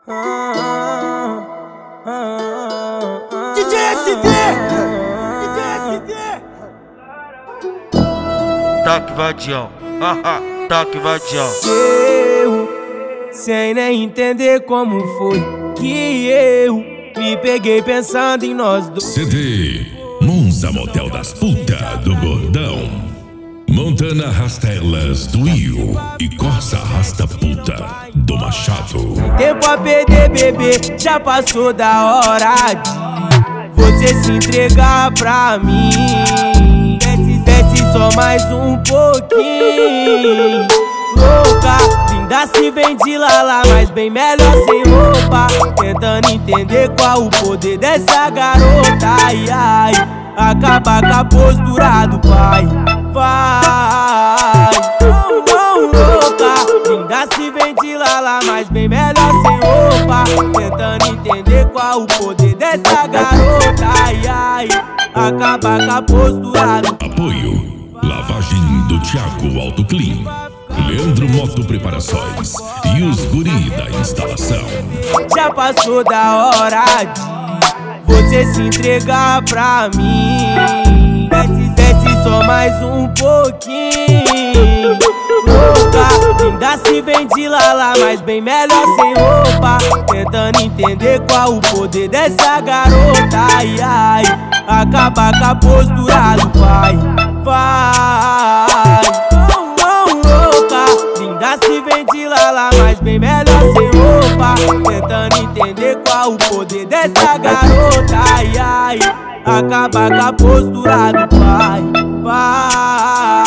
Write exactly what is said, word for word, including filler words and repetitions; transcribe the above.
D J S D! D J S D! Toque vadião, haha, toque vadião. Eu, sem nem entender como foi que eu me peguei pensando em nós dois. C D Monza Motel das Putas do Gordão, Montana Rastelas do Io e Corsa Rasta Puta do Machado. Tempo a perder, bebê, já passou da hora de você se entregar pra mim. Desce, desce só mais um pouquinho. Louca, linda se vem de lala, mas bem melhor sem roupa. Tentando entender qual o poder dessa garota. Ai, ai, acaba com a postura do pai. Vai, não, não, louca, linda se vem de lala, mas bem melhor sem roupa. Tentando entender qual o poder dessa garota. Ai, ai, acaba com a postura do pai. Apoio Lavagem do Thiago Auto Clean, Leandro Moto Preparações e os guri da instalação. Já passou da hora de você se entregar pra mim. Desce, desce só mais um pouquinho. Louca, linda se vem de lala, mas bem melhor sem roupa. Tentando entender qual o poder dessa garota. Ai, ai, acaba com a postura do pai. Vai, não, não, louca, linda se vem de lala, mas bem melhor sem roupa. Tentando entender qual o poder dessa garota. Ai, ai, acaba com a postura do pai. Vai.